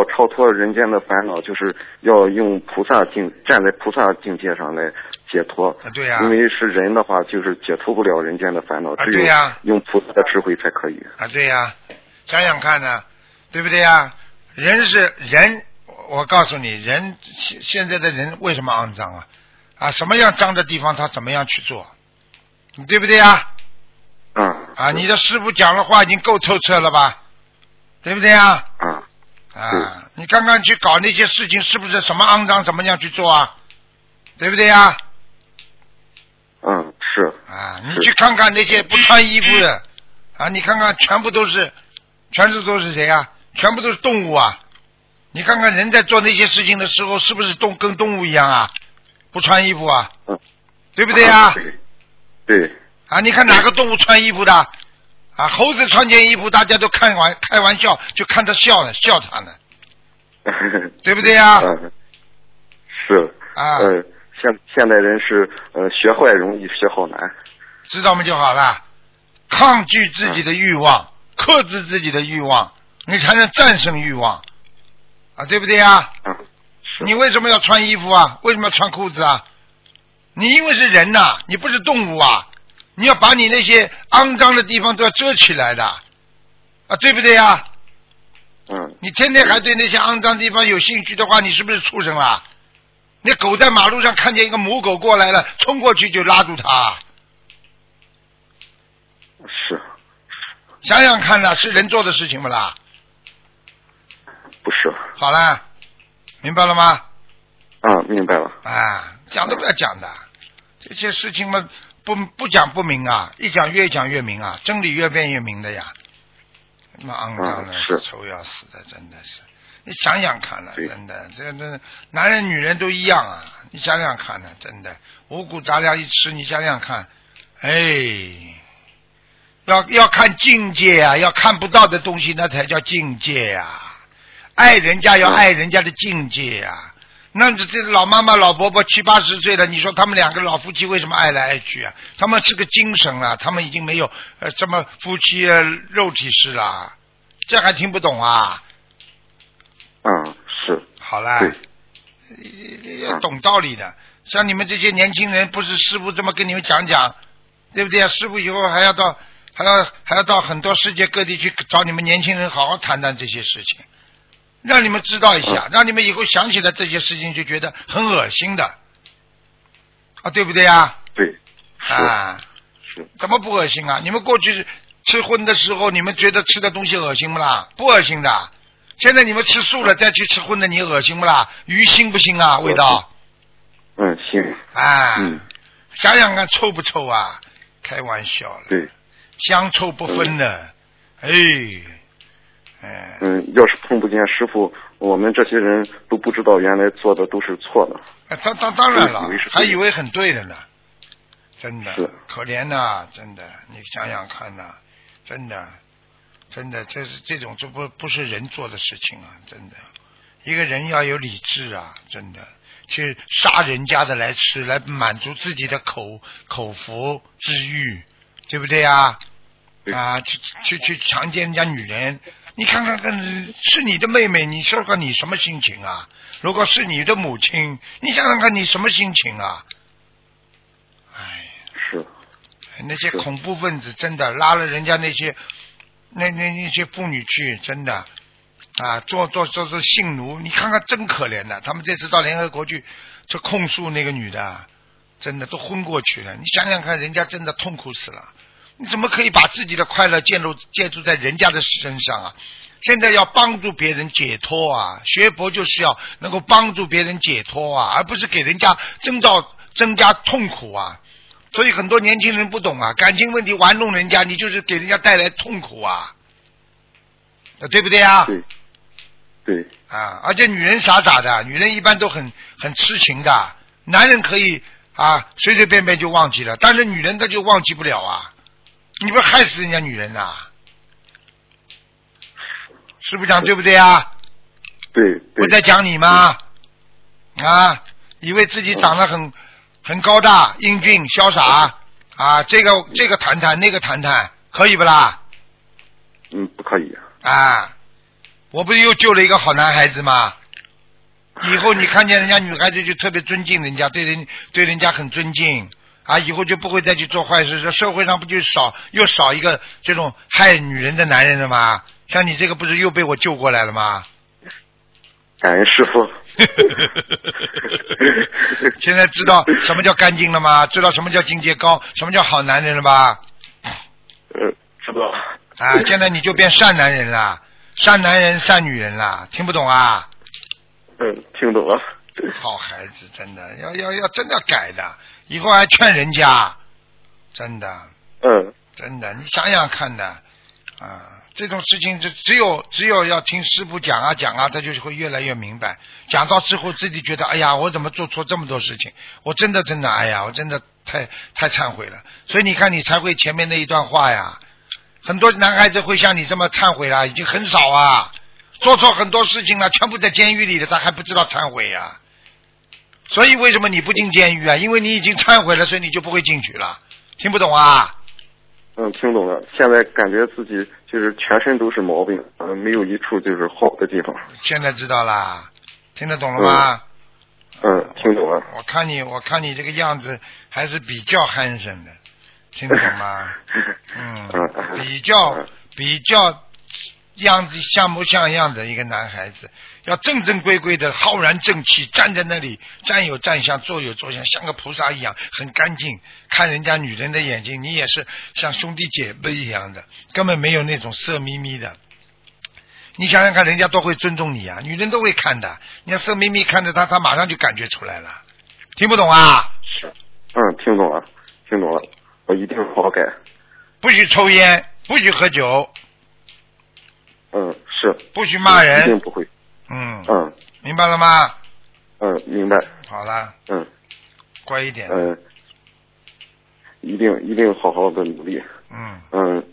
要超脱人间的烦恼，就是要用站在菩萨境界上来解脱。 对呀。 因为是人的话，就是解脱不了人间的烦恼，只有用菩萨的智慧才可以。 对呀，想想看呢，对不对呀？人是人，我告诉你，人现在的人为什么肮脏啊？什么样脏的地方他怎么样去做，对不对呀？你的师父讲的话已经够透彻了吧？对不对呀？你刚刚去搞那些事情，是不是什么肮脏怎么样去做啊？对不对呀？ 是。 你去看看那些不穿衣服的你看看全部都是谁啊？全部都是动物啊！你看看人在做那些事情的时候，是不是跟动物一样啊？不穿衣服啊？对不对呀？ 对。 你看哪个动物穿衣服的？猴子穿件衣服，大家都开玩笑，就看他笑他呢，对不对呀？ 是。现代人是学坏容易学好难， 知道吗就好了。抗拒自己的欲望，克制自己的欲望，你才能战胜欲望对不对呀？你为什么要穿衣服啊？为什么要穿裤子啊？你因为是人呐，你不是动物啊，你要把你那些肮脏的地方都要遮起来的对不对呀？你天天还对那些肮脏地方有兴趣的话，你是不是畜生啦？那狗在马路上看见一个母狗过来了，冲过去就拉住它。 是。 想想看是人做的事情不啦？ 不是。 好了，明白了吗？ 明白了。 讲都不要讲的，这些事情嘛，不讲不明一讲越讲越明真理越辩越明的呀。那么肮脏的，臭要死的，真的是。你想想看真的，这男人女人都一样你想想看真的，五谷杂粮一吃，你想想看，要看境界要看不到的东西，那才叫境界爱人家要爱人家的境界那这老妈妈老伯伯70、80岁了，你说他们两个老夫妻为什么爱来爱去他们是个精神他们已经没有这么夫妻肉体式了，这还听不懂是。 好啦，要懂道理的。像你们这些年轻人，不是师父这么跟你们讲，对不对师父以后还要到很多世界各地去找你们年轻人，好好谈谈这些事情，让你们知道一下，让你们以后想起来这些事情就觉得很恶心的对不对对。 是。怎么不恶心你们过去吃荤的时候，你们觉得吃的东西恶心不啦？不恶心的。现在你们吃素了，再去吃荤的，你恶心不啦？鱼腥不腥味道？ 腥。 想想看，臭不臭开玩笑了。 对。 香臭不分的。 要是碰不见师父，我们这些人都不知道原来做的都是错的。 当然了，还以为很对的呢。真的。 是。 可怜真的，你想想看真的，这种就不是人做的事情真的。一个人要有理智真的，去杀人家的来吃，来满足自己的口腹之欲，对不对去强奸人家女人，你看看是你的妹妹，你说看你什么心情如果是你的母亲，你想想看你什么心情是。 那些恐怖分子真的拉了人家那些妇女去，真的做性奴，你看看真可怜的。他们这次到联合国去就控诉那个女的，真的都昏过去了。你想想看，人家真的痛苦死了。你怎么可以把自己的快乐建筑在人家的身上现在要帮助别人解脱学佛就是要能够帮助别人解脱而不是给人家增加痛苦所以很多年轻人不懂感情问题玩弄人家，你就是给人家带来痛苦对不对对。 而且女人傻傻的，女人一般都很痴情的，男人可以随随便便就忘记了，但是女人她就忘记不了你不害死人家女人是不是讲对不对对。 我在讲你吗以为自己长得很高大英俊潇洒这个谈那个谈可以不啦？ 不可以我不是又救了一个好男孩子吗？以后你看见人家女孩子就特别尊敬人家，对人家很尊敬啊，以后就不会再去做坏事。这社会上不就又少一个这种害女人的男人了吗？像你这个不是又被我救过来了吗？ 感恩师傅。 现在知道什么叫干净了吗？知道什么叫境界高，什么叫好男人了吧？ 知道。 啊，现在你就变善男人了，善男人善女人了，听不懂啊？ 听懂了。 好孩子，真的要真的改的，以后还劝人家，真的。真的，你想想看的啊，这种事情只有要听师傅讲啊，他就会越来越明白。讲到之后自己觉得，哎呀，我怎么做错这么多事情？我真的，哎呀，我真的太忏悔了。所以你看，你才会前面那一段话呀。很多男孩子会像你这么忏悔了，已经很少啊。做错很多事情了，全部在监狱里的，他还不知道忏悔呀。所以为什么你不进监狱啊？因为你已经忏悔了，所以你就不会进去了。听不懂啊？ 听懂了。现在感觉自己就是全身都是毛病，没有一处就是好的地方。 现在知道啦，听得懂了吗？ 听懂了。 我看你这个样子还是比较憨生的，听得懂吗？比较样子像不像样的一个男孩子，要正正规规的，浩然正气，站在那里，站有站相，坐有坐相，像个菩萨一样，很干净。看人家女人的眼睛，你也是像兄弟姐妹一样的，根本没有那种色眯眯的。你想想看，人家都会尊重你啊，女人都会看的。你要色眯眯看着他马上就感觉出来了。听不懂啊？ 听懂了，我一定好好改。 不许抽烟，不许喝酒。 是。 不许骂人。 一定不会。 明白了吗？ 明白。 好了。乖一点。 一定好好的努力。